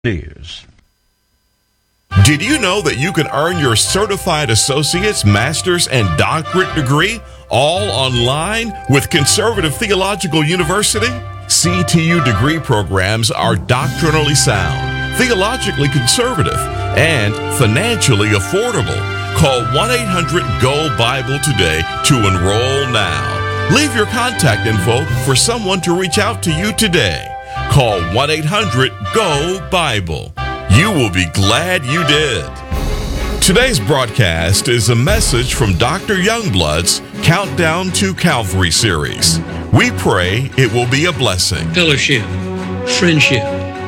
News. Did you know that you can earn your certified associate's, master's, and doctorate degree all online with Conservative Theological University? CTU degree programs are doctrinally sound, theologically conservative, and financially affordable. Call 1-800-GO-BIBLE today to enroll now. Leave your contact info for someone to reach out to you today. Call 1-800-GO-BIBLE. You will be glad you did. Today's broadcast is a message from Dr. Youngblood's Countdown to Calvary series. We pray it will be a blessing. Fellowship, friendship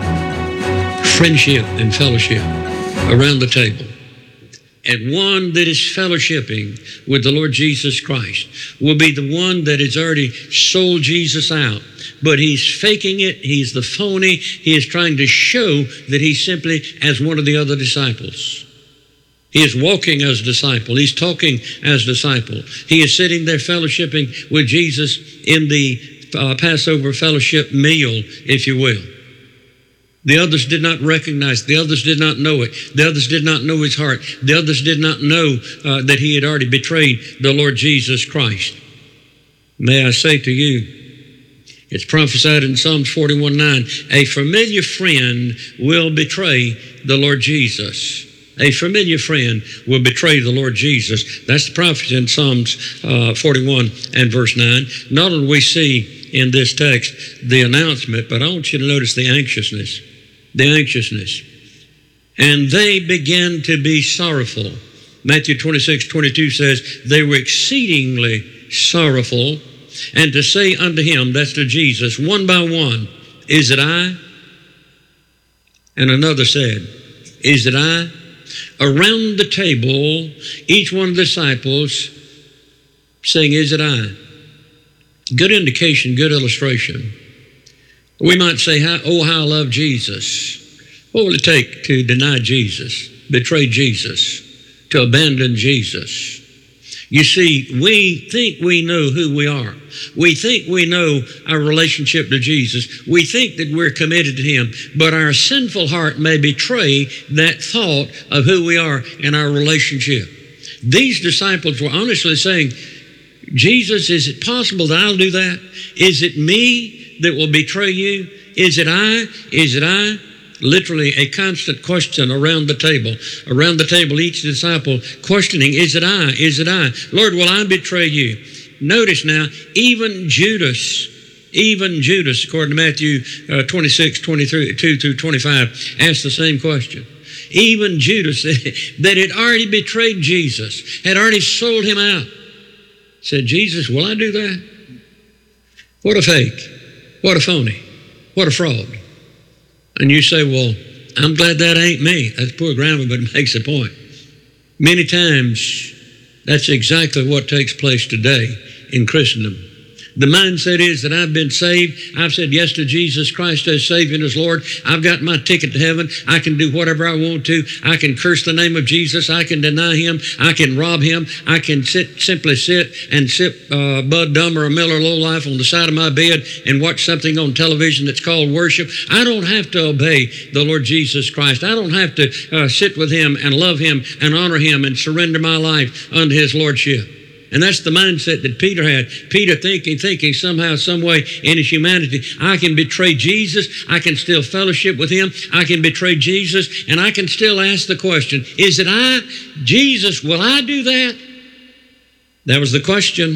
and fellowship around the table. And one that is fellowshipping with the Lord Jesus Christ will be the one that has already sold Jesus out. But he's faking it. He's the phony. He is trying to show that he's simply as one of the other disciples. He is walking as a disciple. He's talking as a disciple. He is sitting there fellowshipping with Jesus in the Passover fellowship meal, if you will. The others did not recognize. The others did not know it. The others did not know his heart. The others did not know that he had already betrayed the Lord Jesus Christ. May I say to you, it's prophesied in Psalms 41:9, a familiar friend will betray the Lord Jesus. A familiar friend will betray the Lord Jesus. That's the prophecy in Psalms 41 and verse 9. Not only do we see in this text the announcement, but I want you to notice the anxiousness. The anxiousness. And they began to be sorrowful. Matthew 26:22 says, they were exceedingly sorrowful, and to say unto him, that's to Jesus, one by one, is it I? And another said, is it I? Around the table, each one of the disciples saying, is it I? Good indication, good illustration. We might say, oh, how I love Jesus. What will it take to deny Jesus, betray Jesus, to abandon Jesus? You see, we think we know who we are. We think we know our relationship to Jesus. We think that we're committed to him, but our sinful heart may betray that thought of who we are in our relationship. These disciples were honestly saying, Jesus, is it possible that I'll do that? Is it me that will betray you? Is it I? Is it I? Literally a constant question around the table. Around the table, each disciple questioning, is it I? Is it I? Lord, will I betray you? Notice now, even Judas, according to Matthew 26:22 through 25, asked the same question. Even Judas, that had already betrayed Jesus, had already sold him out, said, Jesus, will I do that? What a fake. What a phony. What a fraud. And you say, well, I'm glad that ain't me. That's poor grammar, but it makes a point. Many times, that's exactly what takes place today in Christendom. The mindset is that I've been saved. I've said yes to Jesus Christ as Savior and as Lord. I've got my ticket to heaven. I can do whatever I want to. I can curse the name of Jesus. I can deny him. I can rob him. I can simply sit and sip Bud Dummer or Miller Lowlife on the side of my bed and watch something on television that's called worship. I don't have to obey the Lord Jesus Christ. I don't have to sit with him and love him and honor him and surrender my life unto his lordship. And that's the mindset that Peter had. Peter thinking somehow, some way in his humanity, I can betray Jesus, I can still fellowship with him, I can betray Jesus, and I can still ask the question, is it I? Jesus, will I do that? That was the question.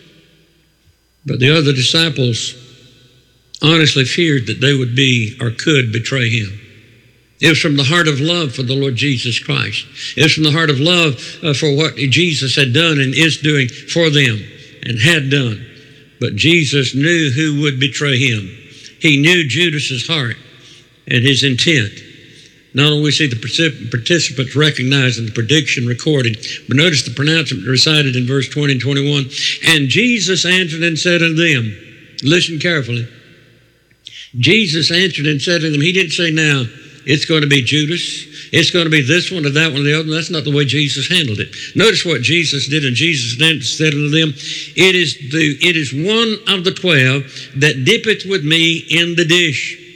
But the other disciples honestly feared that they would be or could betray him. It was from the heart of love for the Lord Jesus Christ. It was from the heart of love for what Jesus had done and is doing for them and had done. But Jesus knew who would betray him. He knew Judas's heart and his intent. Not only we see the participants recognized and the prediction recorded, but notice the pronouncement recited in verse 20 and 21. And Jesus answered and said unto them, listen carefully. Jesus answered and said to them, he didn't say now, it's going to be Judas. It's going to be this one or that one or the other one. That's not the way Jesus handled it. Notice what Jesus did, and Jesus said unto them, it is one of the 12 that dippeth with me in the dish.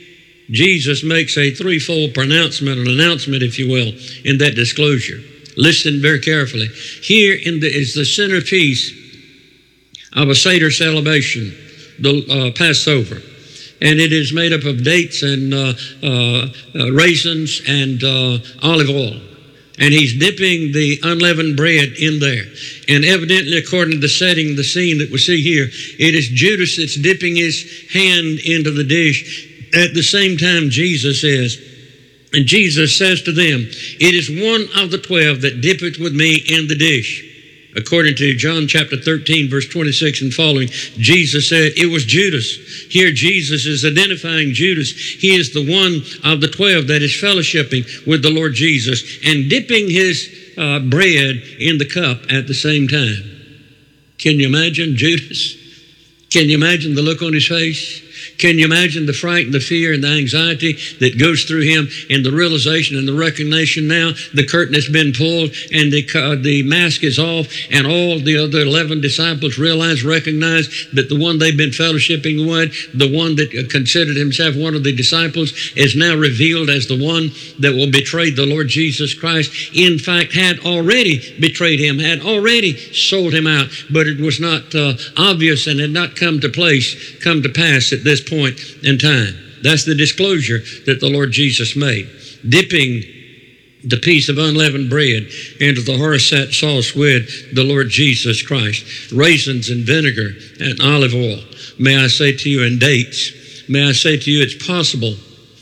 Jesus makes a threefold pronouncement, an announcement, if you will, in that disclosure. Listen very carefully. Here is the centerpiece of a Seder celebration, the Passover. And it is made up of dates and raisins and olive oil. And he's dipping the unleavened bread in there. And evidently, according to the setting, the scene that we see here, it is Judas that's dipping his hand into the dish. At the same time, Jesus is. And Jesus says to them, "It is one of the 12 that dippeth with me in the dish." According to John chapter 13, verse 26 and following, Jesus said it was Judas. Here Jesus is identifying Judas. He is the one of the 12 that is fellowshipping with the Lord Jesus and dipping his bread in the cup at the same time. Can you imagine Judas? Can you imagine the look on his face? Can you imagine the fright and the fear and the anxiety that goes through him and the realization and the recognition now the curtain has been pulled and the mask is off, and all the other 11 disciples recognize that the one they've been fellowshipping with, the one that considered himself one of the disciples, is now revealed as the one that will betray the Lord Jesus Christ. In fact, had already betrayed him, had already sold him out, but it was not obvious and had not come to pass at this point in time. That's the disclosure that the Lord Jesus made. Dipping the piece of unleavened bread into the horseradish sauce with the Lord Jesus Christ. Raisins and vinegar and olive oil. May I say to you, and dates. May I say to you, it's possible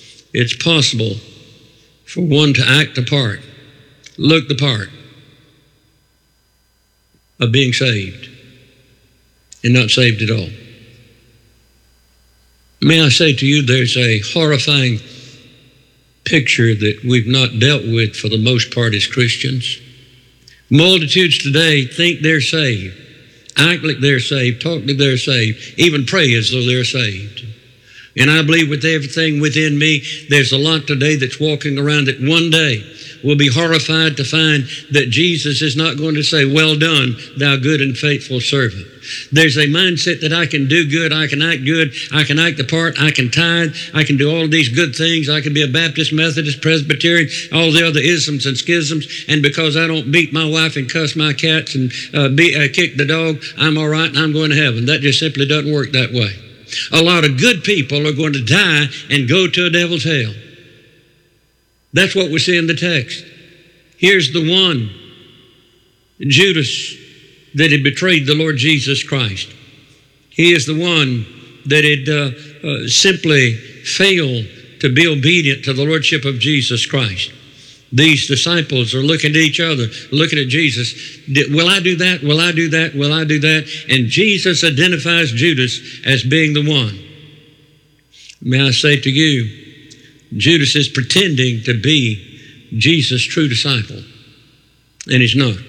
for one to act the part, look the part of being saved and not saved at all. May I say to you, there's a horrifying picture that we've not dealt with for the most part as Christians. Multitudes today think they're saved, act like they're saved, talk like they're saved, even pray as though they're saved. And I believe with everything within me, there's a lot today that's walking around that one day will be horrified to find that Jesus is not going to say, "Well done, thou good and faithful servant." There's a mindset that I can do good, I can act good, I can act the part, I can tithe, I can do all of these good things, I can be a Baptist, Methodist, Presbyterian, all the other isms and schisms, and because I don't beat my wife and cuss my cats and kick the dog, I'm all right and I'm going to heaven. That just simply doesn't work that way. A lot of good people are going to die and go to a devil's hell. That's what we see in the text. Here's the one, Judas, that had betrayed the Lord Jesus Christ. He is the one that had simply failed to be obedient to the Lordship of Jesus Christ. These disciples are looking at each other, looking at Jesus. Will I do that? Will I do that? Will I do that? And Jesus identifies Judas as being the one. May I say to you, Judas is pretending to be Jesus' true disciple, and he's not.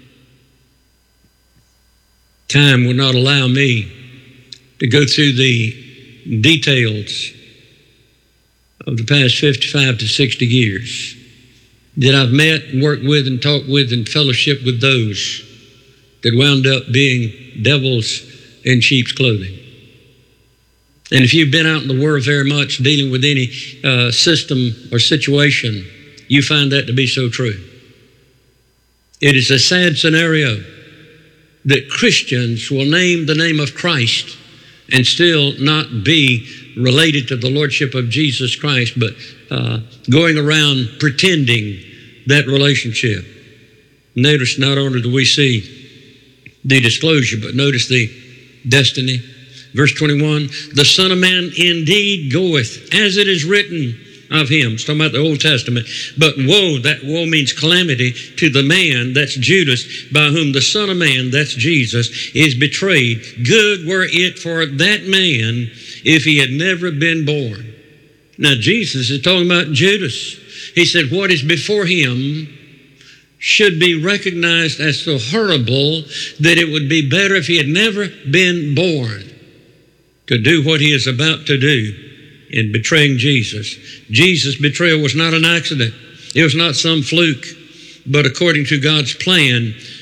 Time will not allow me to go through the details of the past 55 to 60 years that I've met and worked with and talked with and fellowship with those that wound up being devils in sheep's clothing. And if you've been out in the world very much dealing with any system or situation, you find that to be so true. It is a sad scenario that Christians will name the name of Christ and still not be related to the Lordship of Jesus Christ, but going around pretending that relationship. Notice not only do we see the disclosure, but notice the destiny. Verse 21, the Son of Man indeed goeth, as it is written of him. It's talking about the Old Testament. But woe, that woe means calamity, to the man, that's Judas, by whom the Son of Man, that's Jesus, is betrayed. Good were it for that man if he had never been born. Now Jesus is talking about Judas. He said what is before him should be recognized as so horrible that it would be better if he had never been born to do what he is about to do in betraying Jesus. Jesus' betrayal was not an accident. It was not some fluke, but according to God's plan,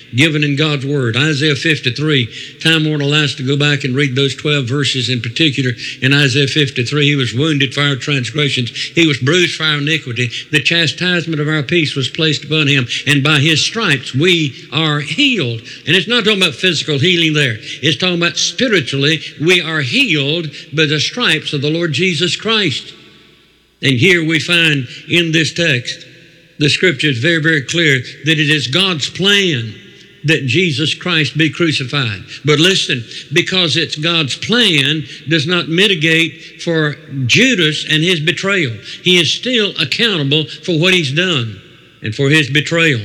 given in God's Word. Isaiah 53, time won't allow us to go back and read those 12 verses in particular. In Isaiah 53, he was wounded for our transgressions. He was bruised for our iniquity. The chastisement of our peace was placed upon him, and by his stripes we are healed. And it's not talking about physical healing there. It's talking about spiritually we are healed by the stripes of the Lord Jesus Christ. And here we find in this text, the scripture is very, very clear that it is God's plan that Jesus Christ be crucified. But listen, because it's God's plan does not mitigate for Judas and his betrayal. He is still accountable for what he's done and for his betrayal.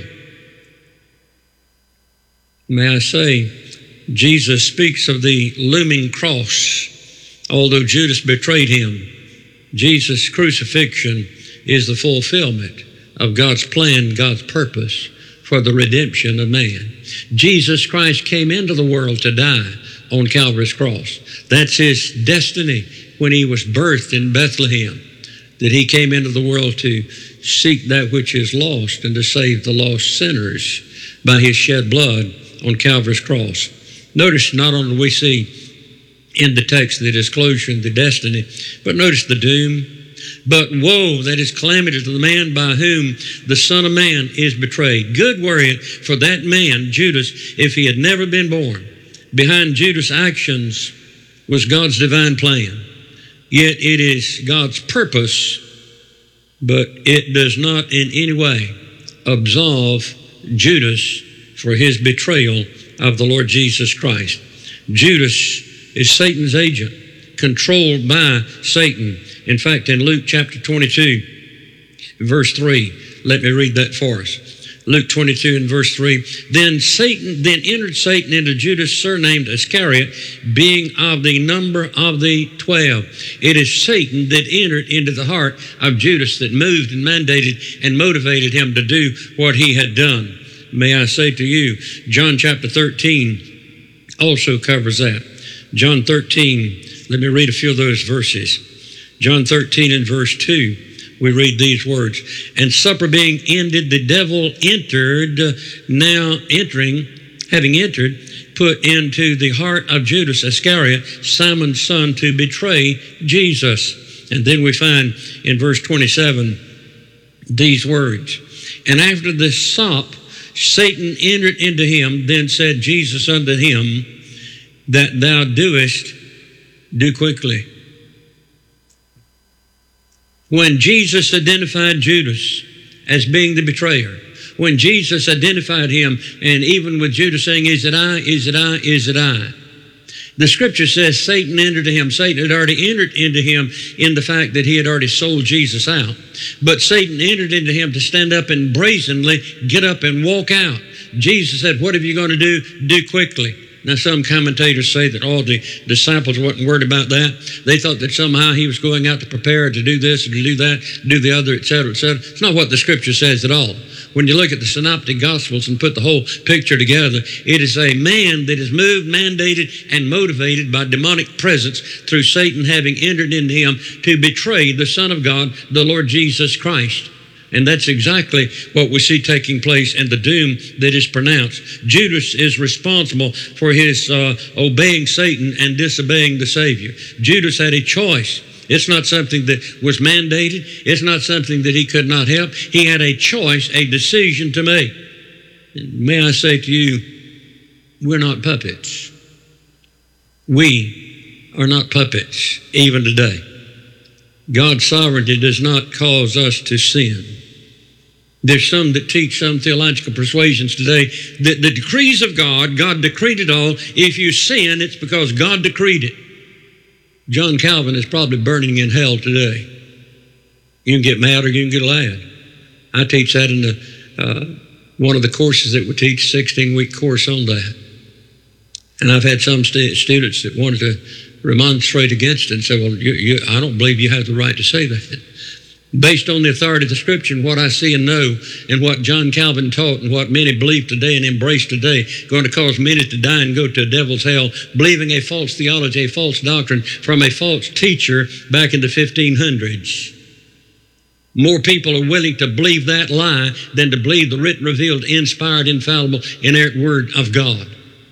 May I say, Jesus speaks of the looming cross. Although Judas betrayed him, Jesus' crucifixion is the fulfillment of God's plan, God's purpose for the redemption of man. Jesus Christ came into the world to die on Calvary's cross. That's his destiny when he was birthed in Bethlehem, that he came into the world to seek that which is lost and to save the lost sinners by his shed blood on Calvary's cross. Notice not only we see in the text the disclosure and the destiny, but notice the doom. But woe, that is calamity to the man by whom the Son of Man is betrayed. Good were it for that man, Judas, if he had never been born. Behind Judas' actions was God's divine plan. Yet it is God's purpose, but it does not in any way absolve Judas for his betrayal of the Lord Jesus Christ. Judas is Satan's agent, controlled by Satan. In fact, in Luke chapter 22, verse 3, let me read that for us. Luke 22 and verse 3, Then entered Satan into Judas, surnamed Iscariot, being of the number of the 12. It is Satan that entered into the heart of Judas that moved and mandated and motivated him to do what he had done. May I say to you, John chapter 13 also covers that. John 13, let me read a few of those verses. John 13 and verse 2, we read these words. And supper being ended, the devil having entered, put into the heart of Judas Iscariot, Simon's son, to betray Jesus. And then we find in verse 27 these words. And after the sop, Satan entered into him, then said Jesus unto him, That thou doest, do quickly. When Jesus identified Judas as being the betrayer, when Jesus identified him, and even with Judas saying, Is it I, is it I, is it I? The scripture says Satan entered him. Satan had already entered into him in the fact that he had already sold Jesus out. But Satan entered into him to stand up and brazenly get up and walk out. Jesus said, What are you going to do? Do quickly. Now, some commentators say that all the disciples weren't worried about that. They thought that somehow he was going out to prepare to do this, and to do that, do the other, etc., etc. It's not what the scripture says at all. When you look at the synoptic gospels and put the whole picture together, it is a man that is moved, mandated, and motivated by demonic presence through Satan having entered into him to betray the Son of God, the Lord Jesus Christ. And that's exactly what we see taking place in the doom that is pronounced. Judas is responsible for his obeying Satan and disobeying the Savior. Judas had a choice. It's not something that was mandated. It's not something that he could not help. He had a choice, a decision to make. May I say to you, we're not puppets. We are not puppets, even today. God's sovereignty does not cause us to sin. There's some that teach some theological persuasions today that the decrees of God decreed it all. If you sin, it's because God decreed it. John Calvin is probably burning in hell today. You can get mad or you can get glad. I teach that in the one of the courses that we teach, 16-week course on that. And I've had some students that wanted to remonstrate against it and say, well, I don't believe you have the right to say that. Based on the authority of the Scripture and what I see and know and what John Calvin taught and what many believe today and embrace today, going to cause many to die and go to a devil's hell, believing a false theology, a false doctrine from a false teacher back in the 1500s. More people are willing to believe that lie than to believe the written, revealed, inspired, infallible, inerrant Word of God.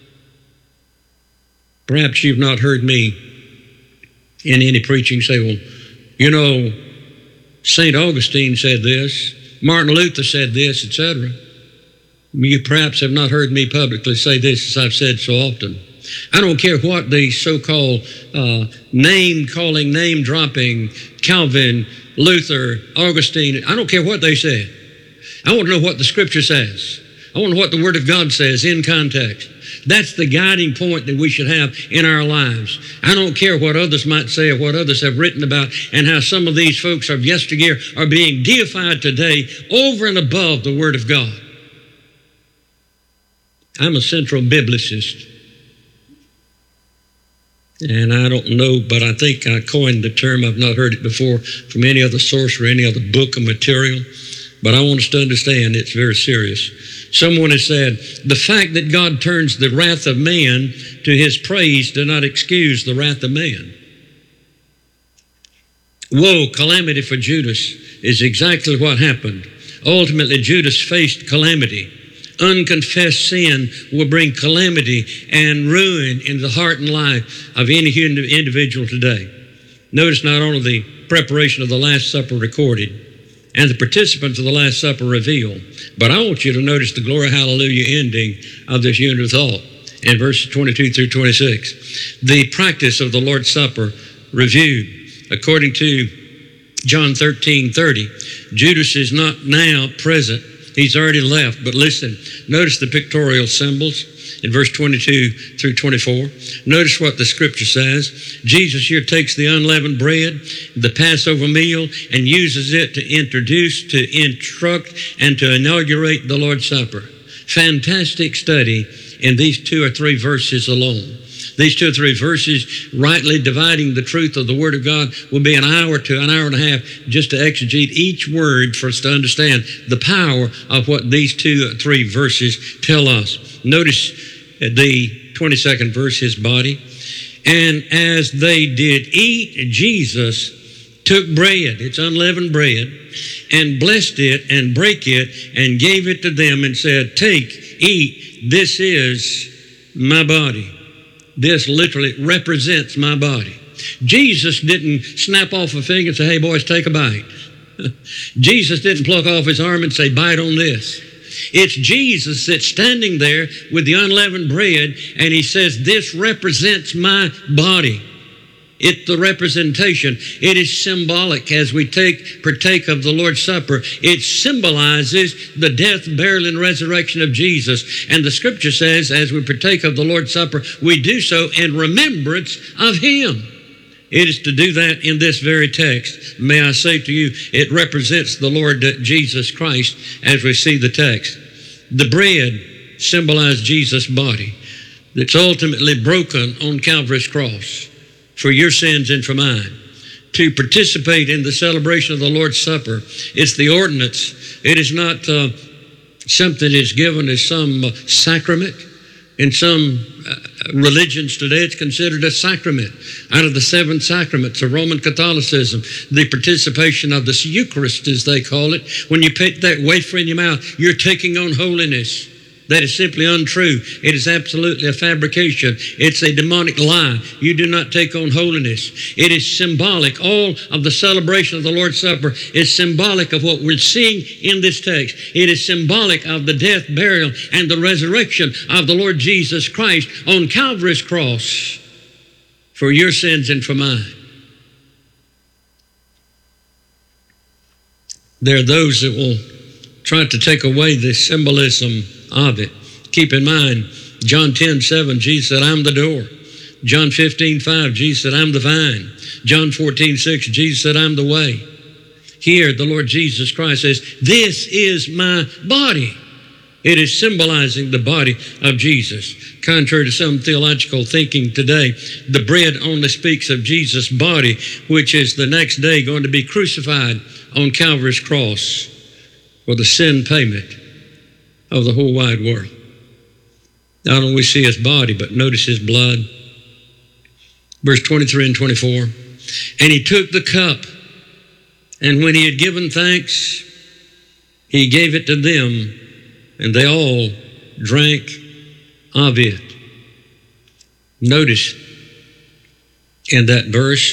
Perhaps you've not heard me in any preaching say, well, you know, St. Augustine said this, Martin Luther said this, etc. You perhaps have not heard me publicly say this, as I've said so often. I don't care what the so-called name-calling, name-dropping, Calvin, Luther, Augustine, I don't care what they said. I want to know what the Scripture says. I want to know what the Word of God says in context. That's the guiding point that we should have in our lives. I don't care what others might say or what others have written about and how some of these folks of yesteryear are being deified today over and above the Word of God. I'm a central biblicist. And I don't know, but I think I coined the term. I've not heard it before from any other source or any other book or material. But I want us to understand it's very serious. Someone has said, the fact that God turns the wrath of man to his praise does not excuse the wrath of man. Woe, calamity for Judas is exactly what happened. Ultimately, Judas faced calamity. Unconfessed sin will bring calamity and ruin in the heart and life of any human individual today. Notice not only the preparation of the Last Supper recorded and the participants of the Last Supper revealed, but I want you to notice the glory hallelujah ending of this unit of thought in verses 22 through 26. The practice of the Lord's Supper reviewed. According to John 13:30, Judas is not now present. He's already left. But listen, notice the pictorial symbols in verse 22 through 24. Notice what the Scripture says. Jesus here takes the unleavened bread, the Passover meal, and uses it to introduce, to instruct, and to inaugurate the Lord's Supper. Fantastic study in these 2 or 3 verses alone. These 2 or 3 verses, rightly dividing the truth of the Word of God, will be an hour to an hour and a half just to exegete each word for us to understand the power of what these 2 or 3 verses tell us. Notice the 22nd verse, his body. And as they did eat, Jesus took bread, it's unleavened bread, and blessed it and brake it and gave it to them and said, take, eat, this is my body. This literally represents my body. Jesus didn't snap off a finger and say, hey, boys, take a bite. Jesus didn't pluck off his arm and say, bite on this. It's Jesus that's standing there with the unleavened bread, and he says, this represents my body. It's the representation. It is symbolic as we partake of the Lord's Supper. It symbolizes the death, burial, and resurrection of Jesus. And the Scripture says, as we partake of the Lord's Supper, we do so in remembrance of Him. It is to do that in this very text. May I say to you, it represents the Lord Jesus Christ as we see the text. The bread symbolized Jesus' body that's ultimately broken on Calvary's cross for your sins and for mine. To participate in the celebration of the Lord's Supper, it's the ordinance. It is not something that's given as some sacrament. In some religions today, it's considered a sacrament. Out of the 7 sacraments of Roman Catholicism, the participation of the Eucharist, as they call it, when you put that wafer in your mouth, you're taking on holiness. That is simply untrue. It is absolutely a fabrication. It's a demonic lie. You do not take on holiness. It is symbolic. All of the celebration of the Lord's Supper is symbolic of what we're seeing in this text. It is symbolic of the death, burial, and the resurrection of the Lord Jesus Christ on Calvary's cross for your sins and for mine. There are those that will try to take away the symbolism of it. Keep in mind, John 10:7, Jesus said, I'm the door. John 15:5, Jesus said, I'm the vine. John 14:6, Jesus said, I'm the way. Here, the Lord Jesus Christ says, this is my body. It is symbolizing the body of Jesus. Contrary to some theological thinking today, the bread only speaks of Jesus' body, which is the next day going to be crucified on Calvary's cross for the sin payment of the whole wide world. Not only we see his body, but notice his blood. Verse 23 and 24. And he took the cup And when he had given thanks, he gave it to them, and they all drank of it. Notice in that verse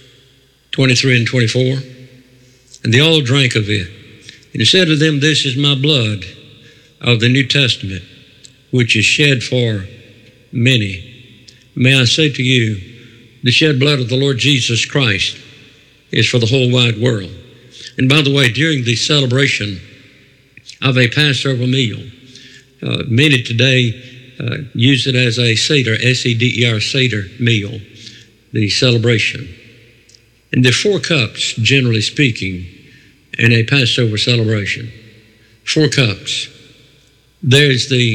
23 and 24, and they all drank of it. And he said to them, this is my blood of the New Testament, which is shed for many. May I say to you, the shed blood of the Lord Jesus Christ is for the whole wide world. And by the way, during the celebration of a Passover meal, many today use it as a Seder, S-E-D-E-R, Seder meal, the celebration. And there are 4 cups, generally speaking, in a Passover celebration. 4 cups. There's the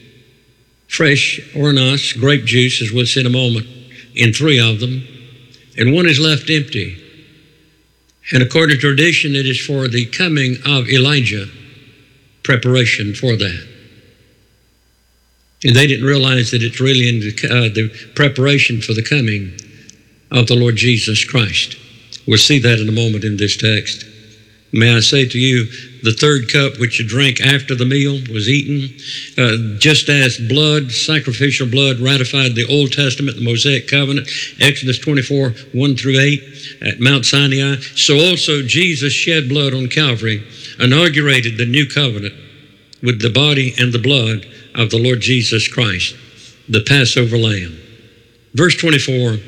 fresh oros, grape juice, as we'll see in a moment, in 3 of them, and 1 is left empty. And according to tradition, it is for the coming of Elijah, preparation for that. And they didn't realize that it's really in the preparation for the coming of the Lord Jesus Christ. We'll see that in a moment in this text. May I say to you, the 3rd cup which you drank after the meal was eaten, just as blood, sacrificial blood, ratified the Old Testament, the Mosaic covenant, Exodus 24, 1 through 8, at Mount Sinai. So also Jesus shed blood on Calvary, inaugurated the new covenant with the body and the blood of the Lord Jesus Christ, the Passover Lamb. Verse 24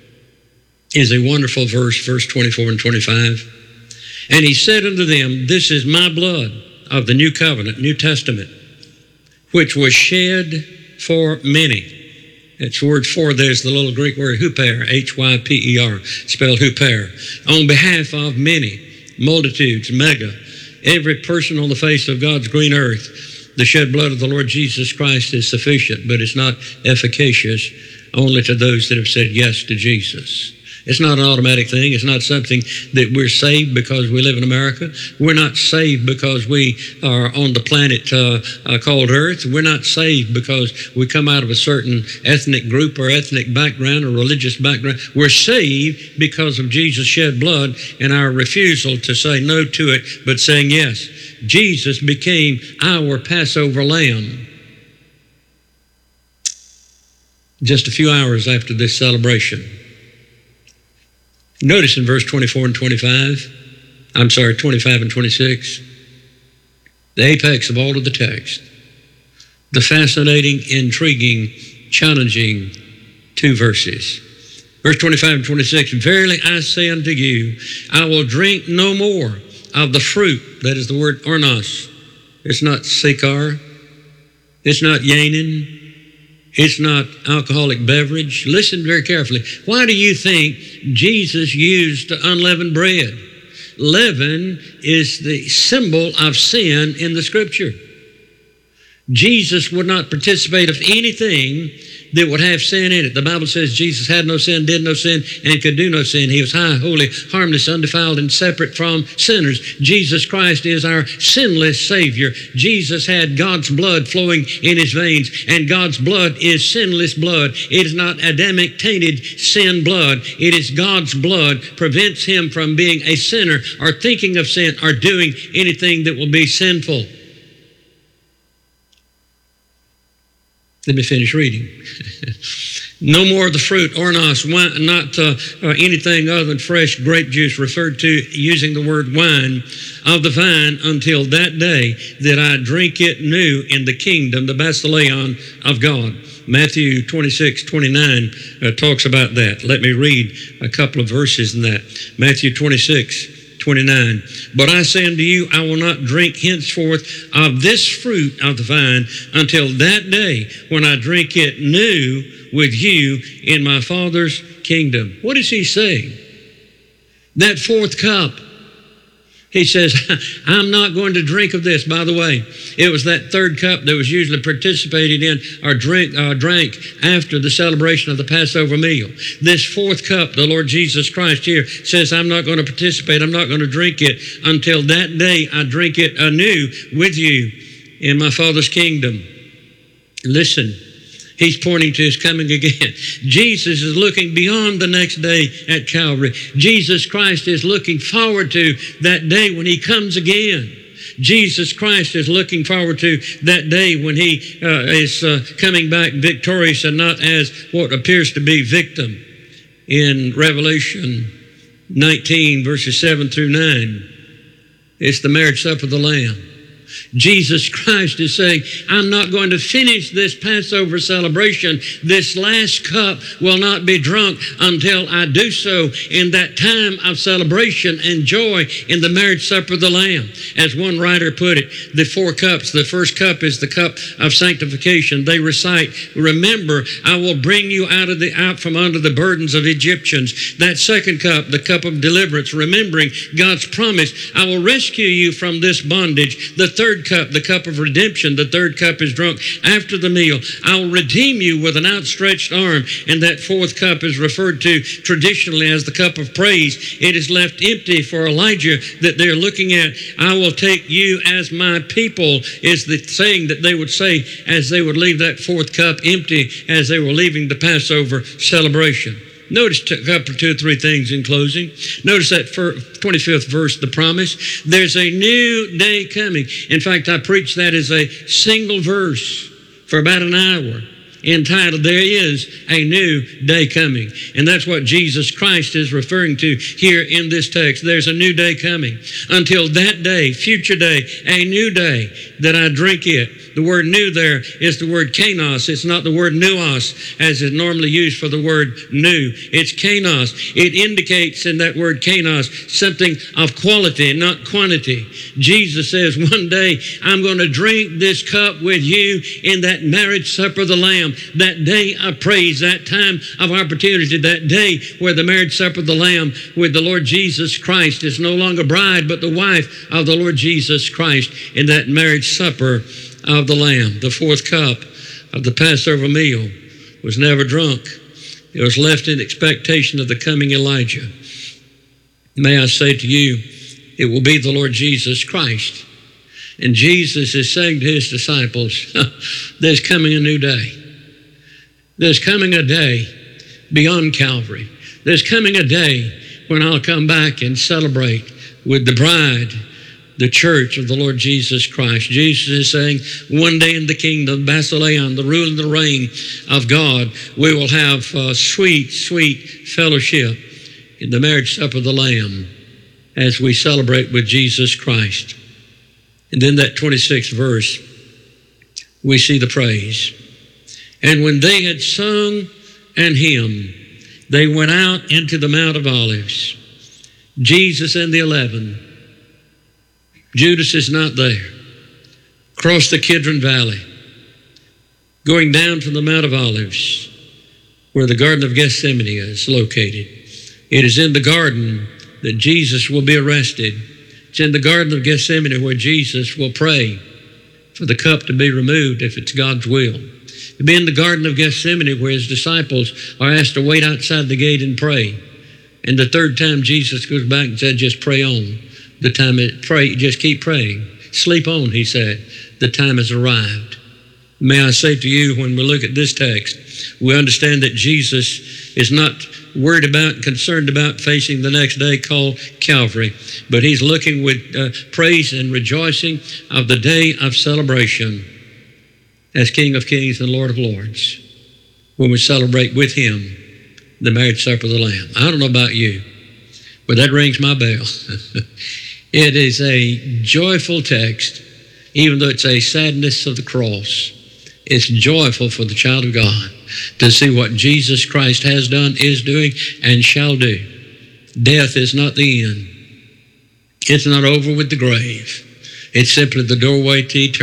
is a wonderful verse, verse 24 and 25. And he said unto them, this is my blood of the new covenant, New Testament, which was shed for many. It's word for, there's the little Greek word huper, H-Y-P-E-R, spelled huper, on behalf of many, multitudes, mega, every person on the face of God's green earth. The shed blood of the Lord Jesus Christ is sufficient, but it's not efficacious only to those that have said yes to Jesus. It's not an automatic thing. It's not something that we're saved because we live in America. We're not saved because we are on the planet called Earth. We're not saved because we come out of a certain ethnic group or ethnic background or religious background. We're saved because of Jesus' shed blood and our refusal to say no to it, but saying yes. Jesus became our Passover lamb. Just a few hours after this celebration. Notice in verse 24 and 25 and 26, the apex of all of the text, the fascinating, intriguing, challenging 2 verses. Verse 25 and 26, verily I say unto you, I will drink no more of the fruit, that is the word ornos. It's not sikar, it's not yanin, it's not alcoholic beverage. Listen very carefully. Why do you think Jesus used unleavened bread? Leaven is the symbol of sin in the Scripture. Jesus would not participate of anything that would have sin in it. The Bible says Jesus had no sin, did no sin, and could do no sin. He was high, holy, harmless, undefiled, and separate from sinners. Jesus Christ is our sinless Savior. Jesus had God's blood flowing in His veins, and God's blood is sinless blood. It is not Adamic tainted sin blood. It is God's blood prevents Him from being a sinner or thinking of sin or doing anything that will be sinful. Let me finish reading. No more of the fruit, ornos, wine, not anything other than fresh grape juice, referred to using the word wine, of the vine until that day that I drink it new in the kingdom, the basileon of God. Matthew 26:29 talks about that. Let me read a couple of verses in that. Matthew 26:29. But I say unto you, I will not drink henceforth of this fruit of the vine until that day when I drink it new with you in my Father's kingdom. What is he saying? That 4th cup. He says, I'm not going to drink of this. By the way, it was that 3rd cup that was usually participated in or drank after the celebration of the Passover meal. This 4th cup, the Lord Jesus Christ here says, I'm not going to participate. I'm not going to drink it until that day I drink it anew with you in my Father's kingdom. Listen, He's pointing to his coming again. Jesus is looking beyond the next day at Calvary. Jesus Christ is looking forward to that day when he comes again. Jesus Christ is looking forward to that day when he is coming back victorious and not as what appears to be victim. In Revelation 19, verses 7 through 9, it's the marriage supper of the Lamb. Jesus Christ is saying, I'm not going to finish this Passover celebration. This last cup will not be drunk until I do so in that time of celebration and joy in the marriage supper of the Lamb. As one writer put it, the 4 cups, the first cup is the cup of sanctification. They recite, remember, I will bring you out from under the burdens of Egyptians. That second cup, the cup of deliverance, remembering God's promise, I will rescue you from this bondage. The third cup, the cup of redemption, the third cup is drunk after the meal. I will redeem you with an outstretched arm. And that fourth cup is referred to traditionally as the cup of praise. It is left empty for Elijah that they're looking at. I will take you as my people is the saying that they would say as they would leave that fourth cup empty as they were leaving the Passover celebration. Notice a couple, 2 or 3 things in closing. Notice that 25th verse, the promise. There's a new day coming. In fact, I preached that as a single verse for about an hour, entitled, There is a New Day Coming. And that's what Jesus Christ is referring to here in this text. There's a new day coming. Until that day, future day, a new day that I drink it. The word new there is the word kainos. It's not the word nuos as is normally used for the word new. It's kainos. It indicates in that word kainos something of quality, not quantity. Jesus says, one day I'm going to drink this cup with you in that marriage supper of the Lamb. That day of praise, that time of opportunity, that day where the marriage supper of the Lamb with the Lord Jesus Christ is no longer bride, but the wife of the Lord Jesus Christ in that marriage supper of the Lamb. The fourth cup of the Passover meal was never drunk. It was left in expectation of the coming Elijah. May I say to you, it will be the Lord Jesus Christ. And Jesus is saying to his disciples, there's coming a new day. There's coming a day beyond Calvary. There's coming a day when I'll come back and celebrate with the bride, the church of the Lord Jesus Christ. Jesus is saying, one day in the kingdom, Basileon, the rule and the reign of God, we will have sweet, sweet fellowship in the marriage supper of the Lamb as we celebrate with Jesus Christ. And then that 26th verse, we see the praise. And when they had sung an hymn, they went out into the Mount of Olives. Jesus and the 11. Judas is not there. Cross the Kidron Valley, going down from the Mount of Olives, where the Garden of Gethsemane is located. It is in the garden that Jesus will be arrested. It's in the Garden of Gethsemane where Jesus will pray for the cup to be removed if it's God's will. It'll be in the Garden of Gethsemane where his disciples are asked to wait outside the gate and pray. And the third time Jesus goes back and said, just pray on. The time just keep praying. Sleep on, he said. The time has arrived. May I say to you, when we look at this text, we understand that Jesus is not worried about, concerned about facing the next day called Calvary, but he's looking with praise and rejoicing of the day of celebration as King of Kings and Lord of Lords, when we celebrate with him the marriage supper of the Lamb. I don't know about you, but that rings my bell. It is a joyful text, even though it's a sadness of the cross. It's joyful for the child of God to see what Jesus Christ has done, is doing, and shall do. Death is not the end. It's not over with the grave. It's simply the doorway to eternity.